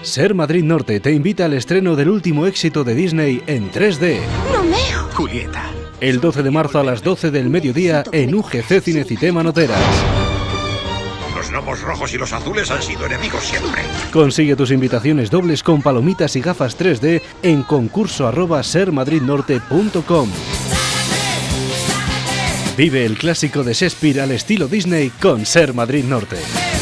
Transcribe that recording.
Ser Madrid Norte te invita al estreno del último éxito de Disney en 3D. ¡Romeo! Julieta. El 12 de marzo a las 12 del mediodía en UGC Cinecitema Noteras. Los gnomos rojos y los azules han sido enemigos siempre. Consigue tus invitaciones dobles con palomitas y gafas 3D en concurso@sermadridnorte.com. Vive el clásico de Shakespeare al estilo Disney con Ser Madrid Norte.